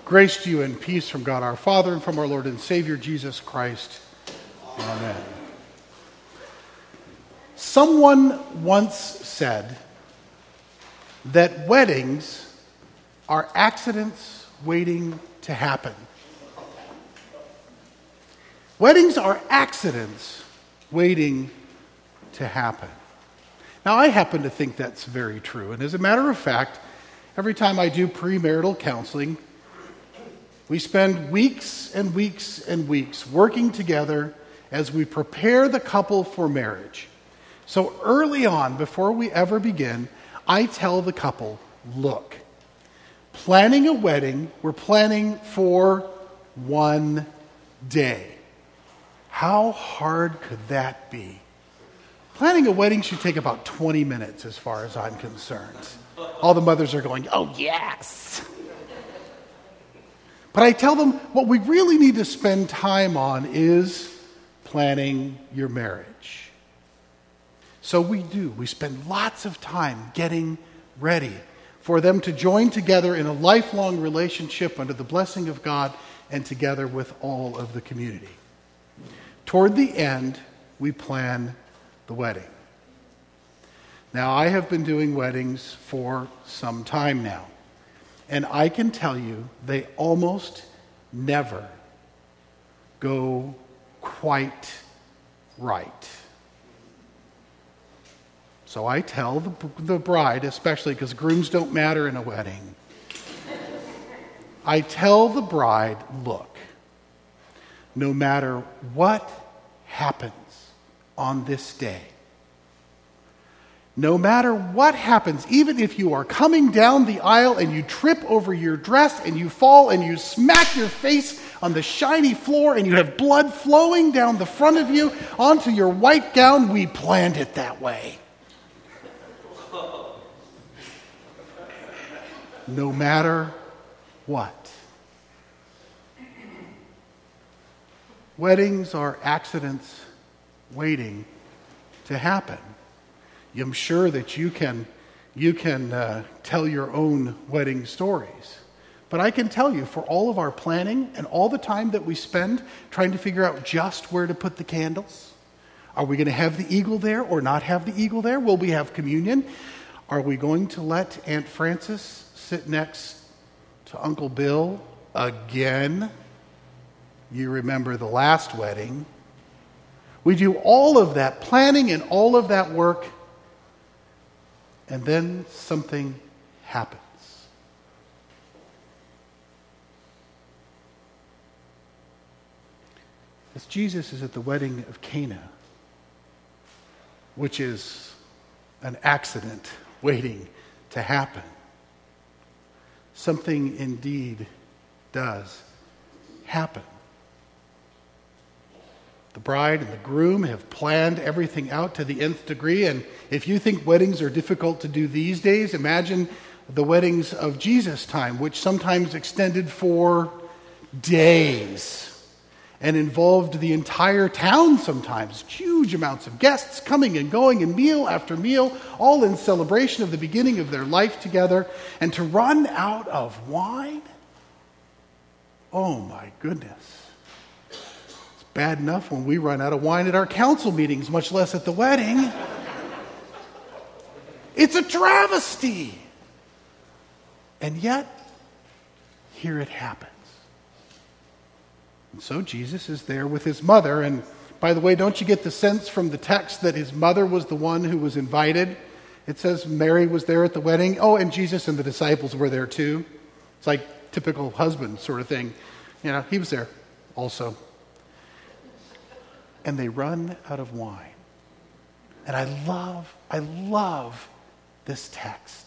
Grace to you and peace from God our Father and from our Lord and Savior Jesus Christ. Amen. Someone once said that weddings are accidents waiting to happen. Weddings are accidents waiting to happen. Now, I happen to think that's very true. And as a matter of fact, every time I do premarital counseling, we spend weeks and weeks and weeks working together as we prepare the couple for marriage. So early on, before we ever begin, I tell the couple, look, planning a wedding, we're planning for one day. How hard could that be? Planning a wedding should take about 20 minutes as far as I'm concerned. All the mothers are going, oh yes. But I tell them what we really need to spend time on is planning your marriage. So we do. We spend lots of time getting ready for them to join together in a lifelong relationship under the blessing of God and together with all of the community. Toward the end, we plan the wedding. Now, I have been doing weddings for some time now. And I can tell you, they almost never go quite right. So I tell the bride, especially because grooms don't matter in a wedding, I tell the bride, look, no matter what happens on this day, no matter what happens, even if you are coming down the aisle and you trip over your dress and you fall and you smack your face on the shiny floor and you have blood flowing down the front of you onto your white gown, we planned it that way. No matter what. Weddings are accidents waiting to happen. I'm sure that you can tell your own wedding stories. But I can tell you, for all of our planning and all the time that we spend trying to figure out just where to put the candles, are we going to have the eagle there or not have the eagle there? Will we have communion? Are we going to let Aunt Frances sit next to Uncle Bill again? You remember the last wedding. We do all of that planning and all of that work, and then something happens. As Jesus is at the wedding of Cana, which is an accident waiting to happen, something indeed does happen. The bride and the groom have planned everything out to the nth degree, and if you think weddings are difficult to do these days, imagine the weddings of Jesus' time, which sometimes extended for days and involved the entire town sometimes. Huge amounts of guests coming and going, and meal after meal, all in celebration of the beginning of their life together. And to run out of wine? Oh my goodness. Bad enough when we run out of wine at our council meetings, much less at the wedding. It's a travesty. And yet, here it happens. And so Jesus is there with his mother. And by the way, don't you get the sense from the text that his mother was the one who was invited? It says Mary was there at the wedding. Oh, and Jesus and the disciples were there too. It's like typical husband sort of thing. You know, he was there also. And they run out of wine. And I love this text.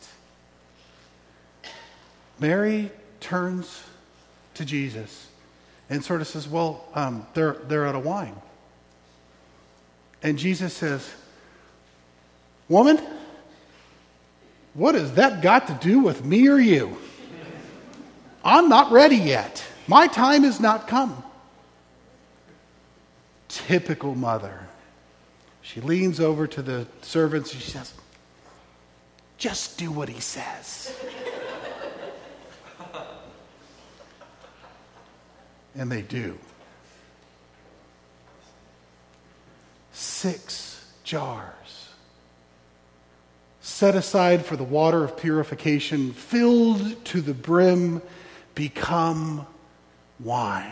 Mary turns to Jesus and sort of says, well, they're out of wine. And Jesus says, woman, what has that got to do with me or you? I'm not ready yet. My time has not come. Typical mother. She leans over to the servants and she says, just do what he says. and they do. 6 jars set aside for the water of purification, filled to the brim, become wine.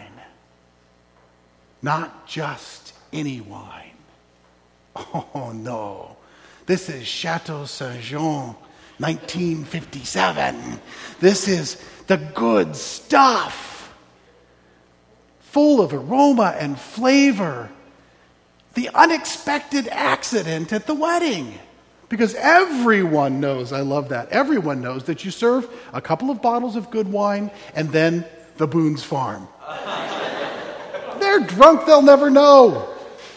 Not just any wine. Oh no. This is Chateau Saint-Jean, 1957. This is the good stuff. Full of aroma and flavor. The unexpected accident at the wedding. Because everyone knows, I love that, everyone knows that you serve a couple of bottles of good wine and then the Boone's Farm. They're drunk, they'll never know.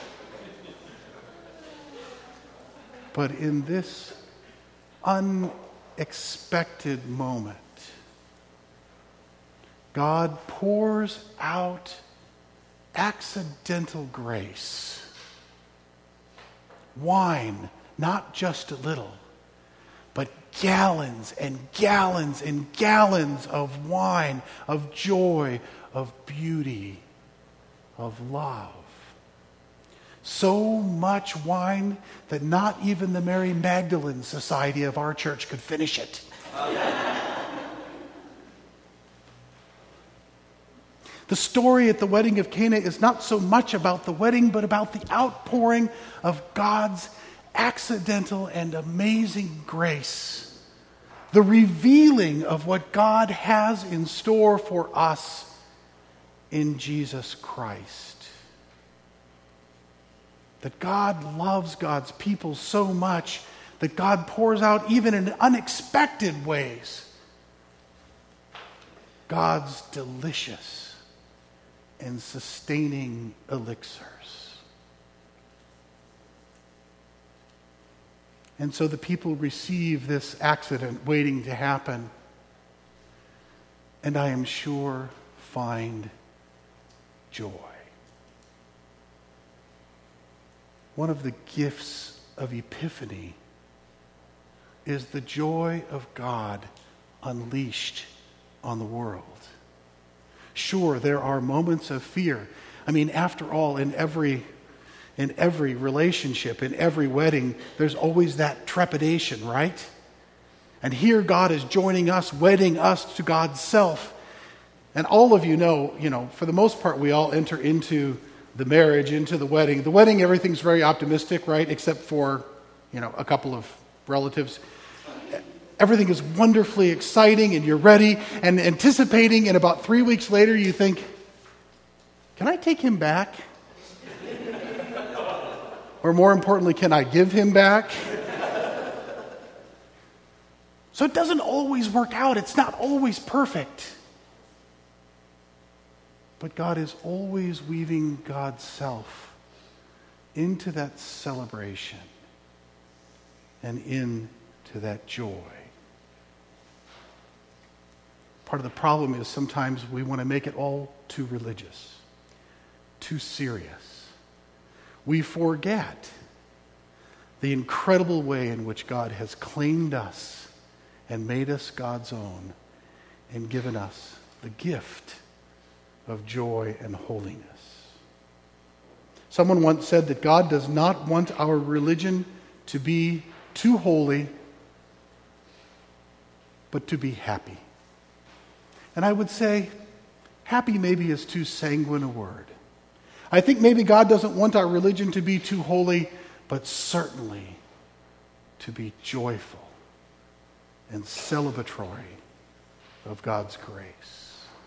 But in this unexpected moment, God pours out accidental grace. Wine, not just a little, but gallons and gallons and gallons of wine, of joy, of beauty, of love. So much wine that not even the Mary Magdalene Society of our church could finish it. The story at the wedding of Cana is not so much about the wedding, but about the outpouring of God's accidental and amazing grace. The revealing of what God has in store for us in Jesus Christ. That God loves God's people so much that God pours out, even in unexpected ways, God's delicious and sustaining elixirs. And so the people receive this accident waiting to happen, and I am sure find joy. One of the gifts of Epiphany is the joy of God unleashed on the world. Sure, there are moments of fear. I mean, after all, in every relationship, in every wedding, there's always that trepidation, right? And here God is joining us, wedding us to God's self. And all of you know, for the most part, we all enter into the marriage, into the wedding. The wedding, everything's very optimistic, right? Except for, a couple of relatives. Everything is wonderfully exciting, and you're ready and anticipating, and about 3 weeks later you think, can I take him back? Or more importantly, can I give him back? So it doesn't always work out. It's not always perfect. But God is always weaving God's self into that celebration and into that joy. Part of the problem is sometimes we want to make it all too religious, too serious. We forget the incredible way in which God has claimed us and made us God's own and given us the gift of joy and holiness. Someone once said that God does not want our religion to be too holy, but to be happy. And I would say, happy maybe is too sanguine a word. I think maybe God doesn't want our religion to be too holy, but certainly to be joyful and celebratory of God's grace.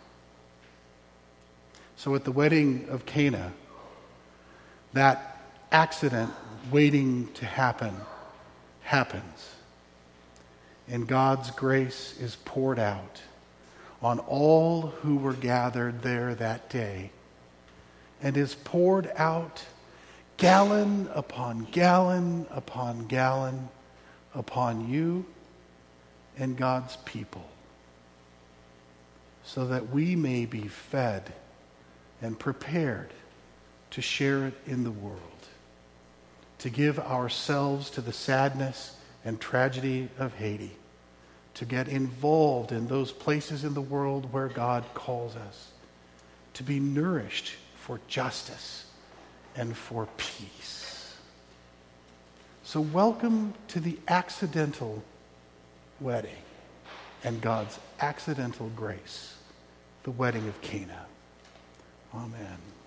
So at the wedding of Cana, that accident waiting to happen happens. And God's grace is poured out on all who were gathered there that day, and is poured out gallon upon gallon upon gallon upon you and God's people, so that we may be fed and prepared to share it in the world, to give ourselves to the sadness and tragedy of Haiti, to get involved in those places in the world where God calls us, to be nourished for justice and for peace. So welcome to the accidental wedding and God's accidental grace, the wedding of Cana. Amen.